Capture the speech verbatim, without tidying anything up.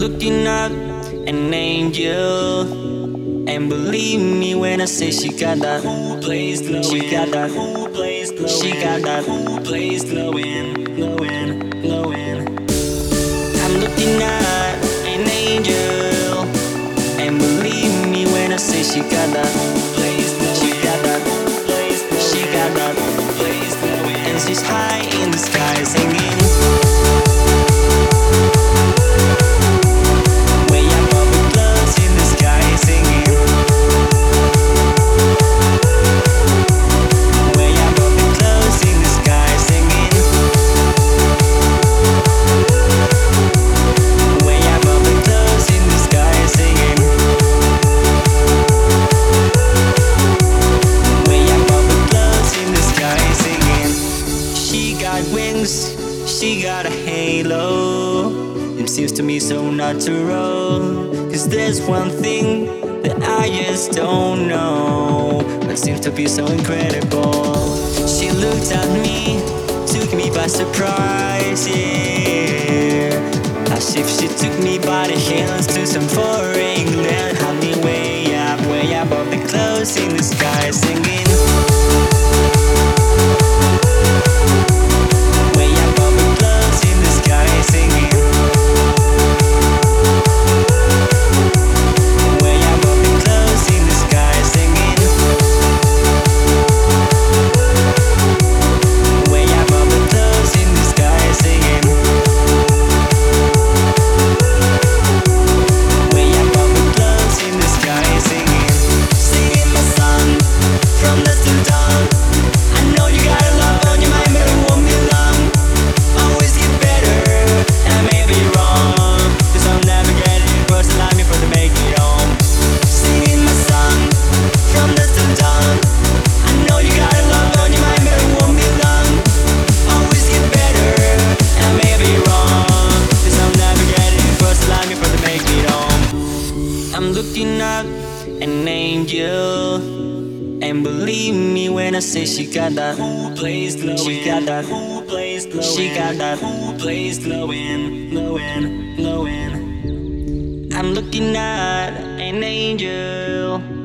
looking at an angel, and believe me when I say she got that place glowing. She got that place glowing. She got that place glowing, glowing, glowing. I'm looking at an angel, and believe me when I say she got that place glowing. She got that place glowing. She got that place glowing, and she's high in the sky singing. She got a halo, it seems to me so natural. Cause there's one thing that I just don't know, but seems to be so incredible. She looked at me, took me by surprise, yeah. As if she took me by the heels to some foreign land. Had me way up, way above the clouds in the sky singing. I'm looking at an angel, and believe me when I say she got that place glowing. She got that place glowing. She got that place glowing, glowing, glowing. I'm looking at an angel.